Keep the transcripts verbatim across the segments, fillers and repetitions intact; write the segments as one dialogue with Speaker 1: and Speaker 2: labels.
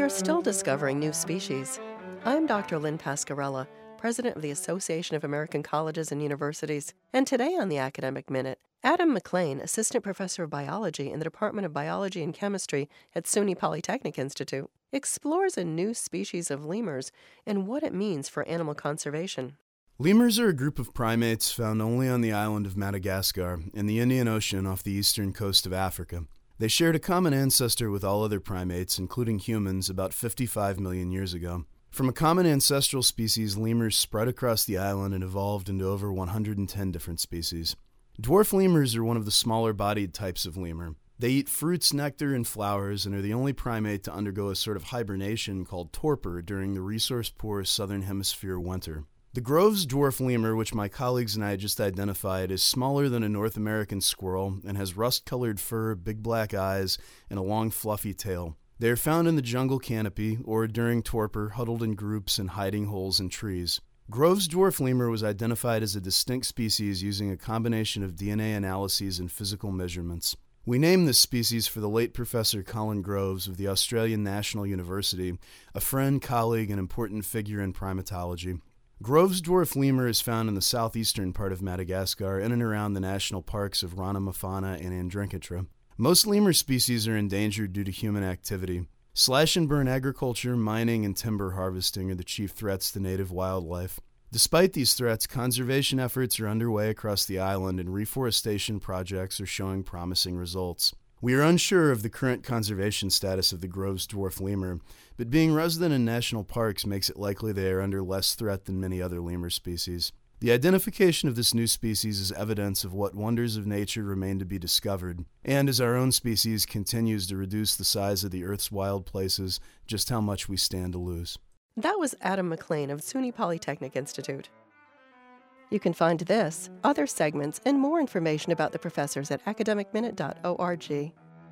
Speaker 1: are still discovering new species. I'm Doctor Lynn Pascarella, President of the Association of American Colleges and Universities, and today on the Academic Minute, Adam McLean, Assistant Professor of Biology in the Department of Biology and Chemistry at SUNY Polytechnic Institute, explores a new species of lemurs and what it means for animal conservation.
Speaker 2: Lemurs are a group of primates found only on the island of Madagascar in the Indian Ocean off the eastern coast of Africa. They shared a common ancestor with all other primates, including humans, about fifty-five million years ago. From a common ancestral species, lemurs spread across the island and evolved into over one hundred ten different species. Dwarf lemurs are one of the smaller-bodied types of lemur. They eat fruits, nectar, and flowers, and are the only primate to undergo a sort of hibernation called torpor during the resource-poor southern hemisphere winter. The Groves dwarf lemur, which my colleagues and I just identified, is smaller than a North American squirrel and has rust-colored fur, big black eyes, and a long fluffy tail. They are found in the jungle canopy or during torpor, huddled in groups in hiding holes in trees. Groves dwarf lemur was identified as a distinct species using a combination of D N A analyses and physical measurements. We named this species for the late Professor Colin Groves of the Australian National University, a friend, colleague, and important figure in primatology. Groves dwarf lemur is found in the southeastern part of Madagascar in and around the national parks of Ranamafana and Andrinkitra. Most lemur species are endangered due to human activity. Slash-and-burn agriculture, mining, and timber harvesting are the chief threats to native wildlife. Despite these threats, conservation efforts are underway across the island and reforestation projects are showing promising results. We are unsure of the current conservation status of the Groves dwarf lemur, but being resident in national parks makes it likely they are under less threat than many other lemur species. The identification of this new species is evidence of what wonders of nature remain to be discovered, and as our own species continues to reduce the size of the Earth's wild places, just how much we stand to lose.
Speaker 1: That was Adam McLean of SUNY Polytechnic Institute. You can find this, other segments, and more information about the professors at academic minute dot org.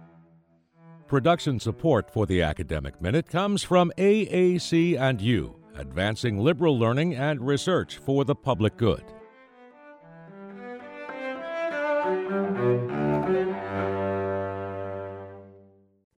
Speaker 3: Production support for the Academic Minute comes from A A C and U, advancing liberal learning and research for the public good.